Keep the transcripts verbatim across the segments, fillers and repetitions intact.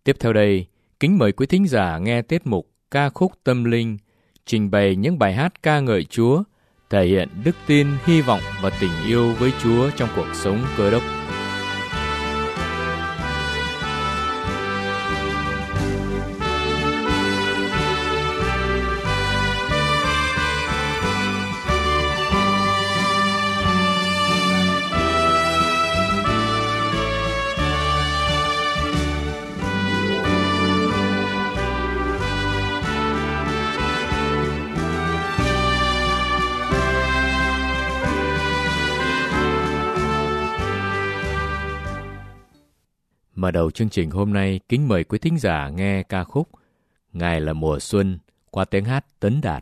Tiếp theo đây, kính mời quý thính giả nghe tiết mục Ca khúc tâm linh, trình bày những bài hát ca ngợi Chúa, thể hiện đức tin, hy vọng và tình yêu với Chúa trong cuộc sống Cơ Đốc. Mở đầu chương trình hôm nay, kính mời quý thính giả nghe ca khúc Ngài là mùa xuân qua tiếng hát Tấn Đạt.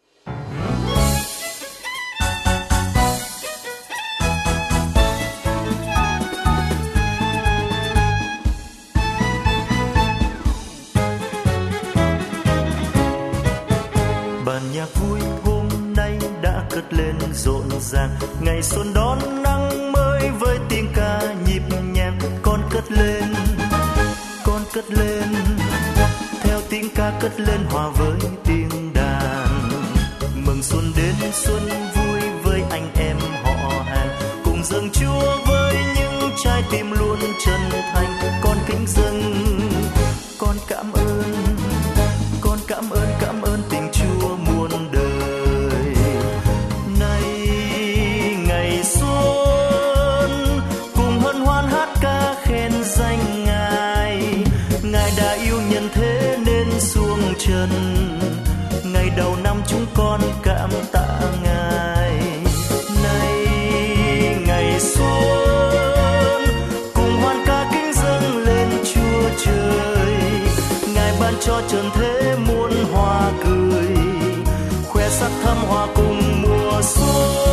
Bản nhạc vui hôm nay đã cất lên rộn ràng, ngày xuân đón nắng mới với tiếng ca nhịp nhàng. Con cất lên, con cất lên, theo tiếng ca cất lên hòa với tiếng đàn. Mừng xuân đến, xuân vui với anh em họ hàng, cùng dâng Chúa với những trái tim luôn chân thành. Con kính dâng, con cảm ơn, con cảm ơn, cảm ơn tình Chúa muôn đời. Nay ngày xuân cùng hân hoan hát ca khen danh Ngài. Ngài đã yêu nhân thế nên xuống trần, ngày đầu năm chúng con cảm tạ Ngài. Nay ngày xuân cùng hoan ca kính dâng lên Chúa trời. Ngài ban cho trần thế muôn hoa cười, khoe sắc thắm hoa cùng mùa xuân.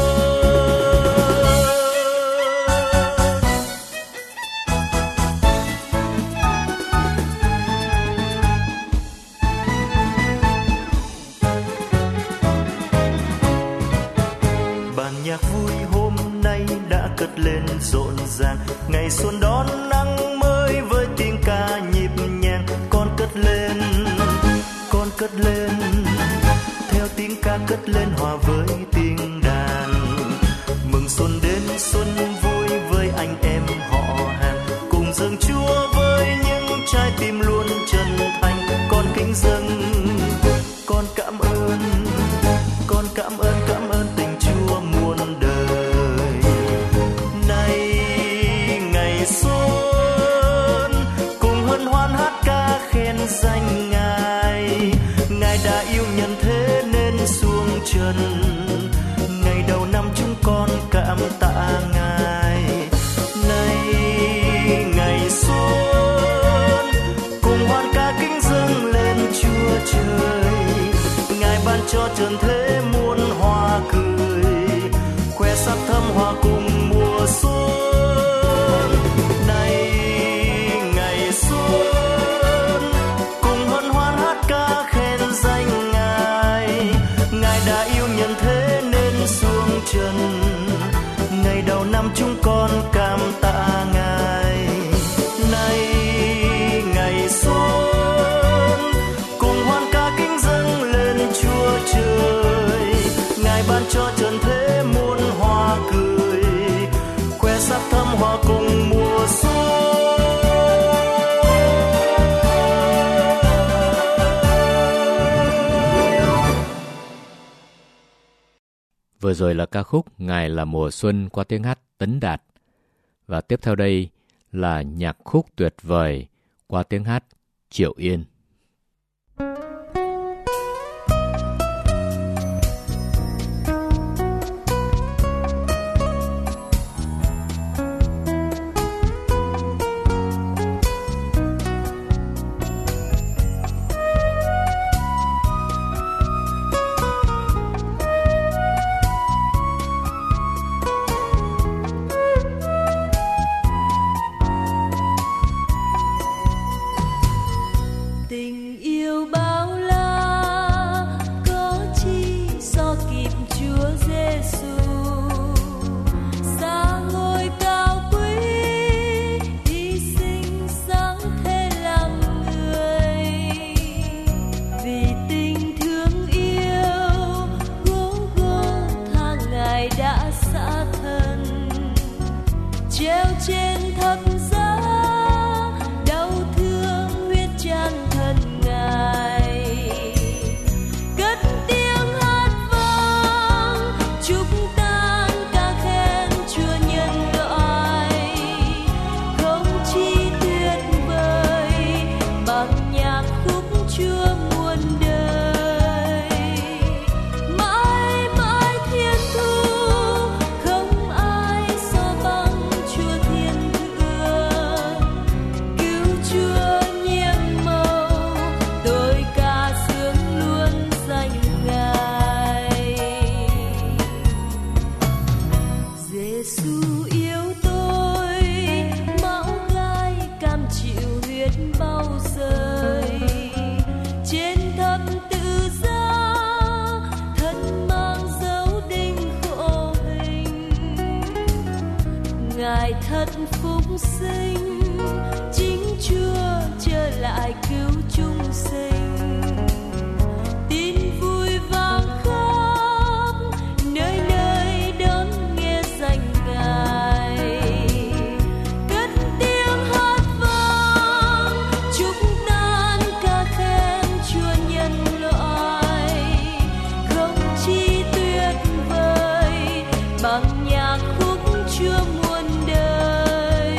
Bản nhạc vui hôm nay đã cất lên rộn ràng, ngày xuân đón nắng mới với tiếng ca nhịp nhàng. Con cất lên, con cất lên, theo tiếng ca cất lên hòa với tiếng đàn. Mừng xuân đến, xuân vui với anh em họ hàng, cùng dâng Chúa với những trái tim luôn chân thành. Con kính dâng, con cảm ơn, con cảm ơn, cảm ơn tình Chúa muôn đời. Nay ngày xuân cùng hân hoan hát ca khen danh Ngài. Ngài đã yêu nhân thế nên xuống trần, ngày đầu năm chúng con cảm tạ Ngài. Nay ngày xuân cùng hoan ca kính dâng lên Chúa trời. Ngài ban cho trần thế muôn hoa cười, khoe sắc thắm hoa cùng mùa xuân. Nay ngày xuân cùng hân hoan hát ca khen danh Ngài. Ngài đã yêu nhân thế nên xuống trần, ngày đầu năm chúng con cảm tạ Ngài. Nay ngày xuân cùng hoan ca kính dâng lên Chúa trời. Ngài ban cho trần thế muôn hoa cười, khoe sắc thắm hoa cùng mùa xuân. Vừa rồi là ca khúc Ngài là mùa xuân qua tiếng hát Tấn Đạt. Và tiếp theo đây là nhạc khúc tuyệt vời qua tiếng hát Triệu Yên. thật phúc sinh, chính Chúa trở lại cứu chúng sinh. Tin vui vang khắp nơi nơi đón nghe danh Ngài, cất tiếng hát vang chúc tan ca khen Chúa nhân loại, không chi tuyệt vời bằng nhạc khúc Chúa muôn đời.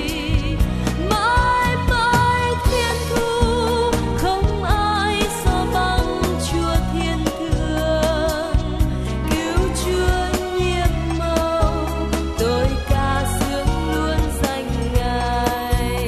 Mãi mãi thiên thu không ai so bằng Chúa thiên thượng, cứu Chúa nhiệm màu tôi ca sướng luôn danh Ngài.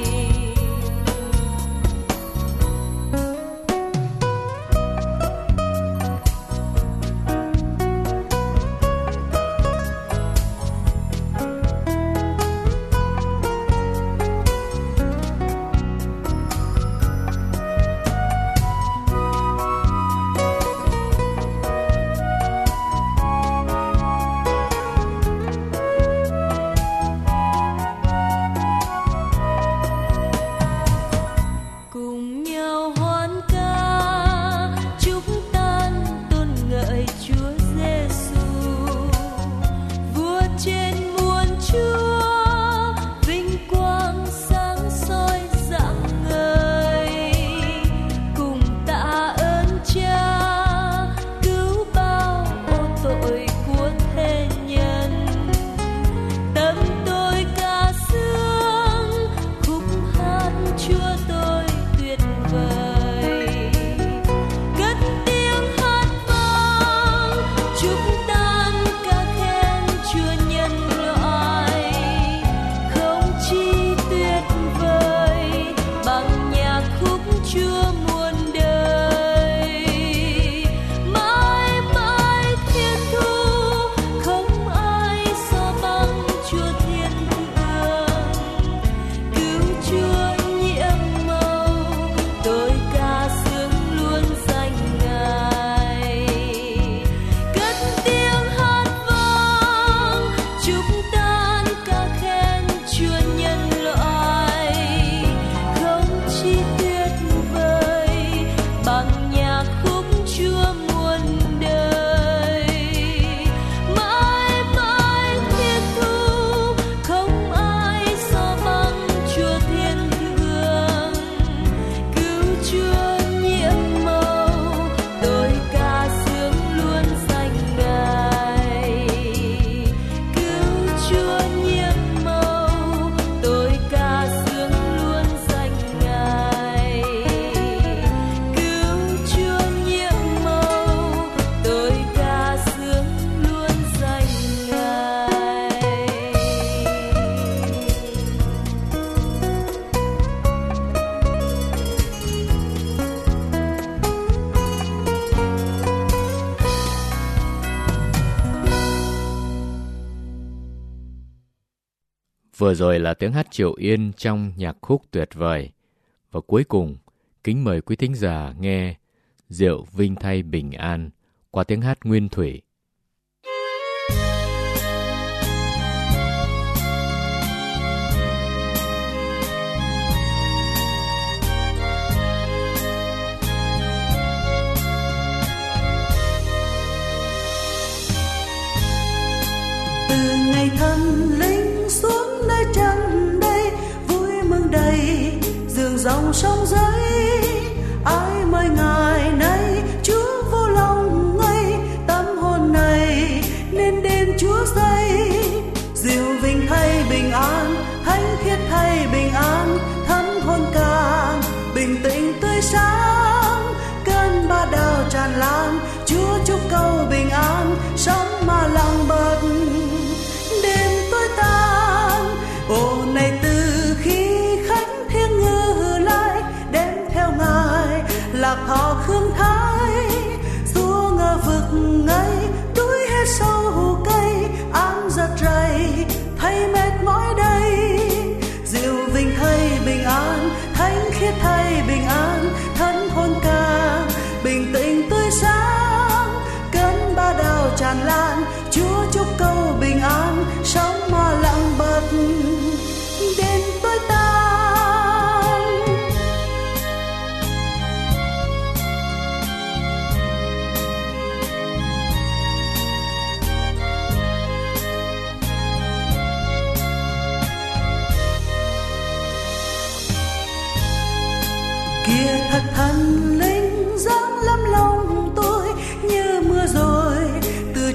Cùng nhau hoan ca chúc tan tôn ngợi Chúa Giêsu, vua trên muôn Chúa, vinh quang sáng soi rạng ngời. Cùng tạ ơn Cha cứu bao ô tội của thế nhân, tâm tôi ca sướng khúc hát Chúa tôi tuyệt vời. Cất tiếng hát vang chúc tan ca khen Chúa nhân loại, không chi tuyệt vời bằng nhạc khúc Chúa muôn đời. Mãi mãi thiên thu không ai so bằng Chúa thiên thượng, cứu Chúa nhiệm màu tôi ca sướng luôn danh Ngài. Cất tiếng hát vang chúc tan ca khen Chúa nhân loại, không chi tuyệt vời bằng nhạc khúc Chúa muôn đời. Mãi mãi thiên thu không ai so bằng Chúa thiên thượng, cứu Chúa nhiệm màu tôi ca sướng luôn danh Ngài. Cứu Chúa nhiệm màu tôi ca sướng luôn danh Ngài. Cứu Chúa nhiệm màu tôi ca sướng luôn danh Ngài. Vừa rồi là tiếng hát Triệu Yên trong nhạc khúc tuyệt vời. Và cuối cùng, kính mời quý thính giả nghe Rượu Vinh Thay Bình An qua tiếng hát Nguyên Thủy. Từ ngày thần linh xuống nơi trần đây, vui mừng đầy dường dòng sông rơi. Ai mời ngài nay Chúa vô lòng ngây, tâm hồn này nên đền Chúa dây. Diệu vinh thay bình an, thánh khiết thay bình an, thánh hồn càng bình tĩnh tươi sáng. Cơn ba đào tràn lan, Chúa chúc câu bình an, sống mà lặng bật. Đêm tối tan, ồ này từ khi khánh thiên ngự lại, đem theo ngài lạc thọ khương thái. Xua ngờ vực ngây, đuổi hết sâu cây, an giật rầy thay mệt mỏi đây. Diệu vinh thay bình an, thánh khiết thay bình an, thân hồn càng bình tĩnh tươi sáng. Cơn ba đào tràn lan, Chúa chúc câu bình an, sống mà lặng bật.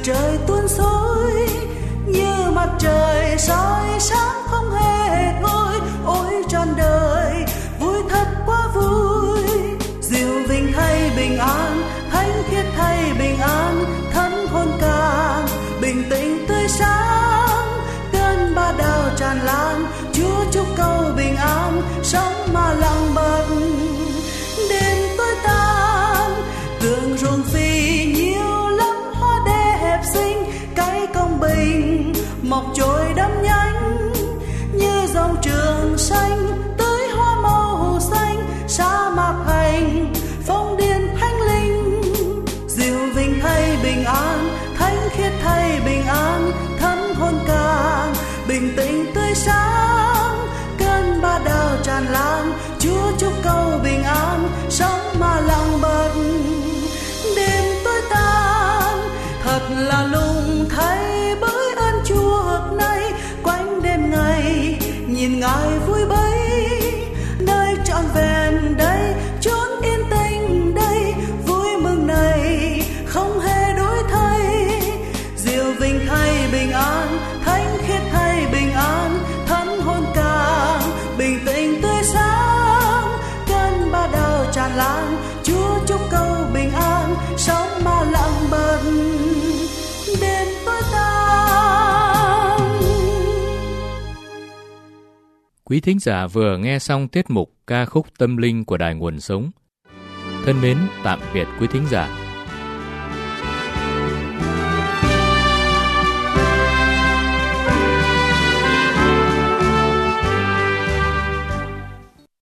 trời tuôn xối như mặt trời soi sáng không hề thôi. Ôi trọn đời vui thật quá vui, diệu vinh thay bình an, thánh khiết thay bình an, thánh hồn càng bình tĩnh tươi sáng. Cơn ba đào tràn lan, Chúa chúc câu bình an, sống mà lặng bật. Đêm tối tan, tường ruộng phì nhiều lắm hoa đẹp xinh, cái công bình mọc trồi đắm nhánh như dòng trường xanh tưới hoa màu xanh. Sa mạc hành phong điền thánh linh, diệu vinh thay bình an, thánh khiết thay bình an, thánh hồn càng bình tĩnh tươi sáng. Cơn ba đào tràn lan, Chúa chúc câu bình an, sống mà lặng bật. Đêm tối tan, thật là lùng thay bởi ơn chuộc này, quanh đêm ngày nhìn Ngài vui bấy. Nơi trọn vẹn đây, chốn yên tĩnh đây, vui mừng này không hề đổi thay. Diệu vinh thay bình an, thánh khiết thay bình an, thánh hồn càng bình tĩnh tươi sáng. Cơn ba đào tràn lan, Chúa chúc câu bình an, sống mà lặng bật. Đêm tối tan. Quý thính giả vừa nghe xong tiết mục ca khúc tâm linh của Đài Nguồn Sống. Thân mến, tạm biệt quý thính giả.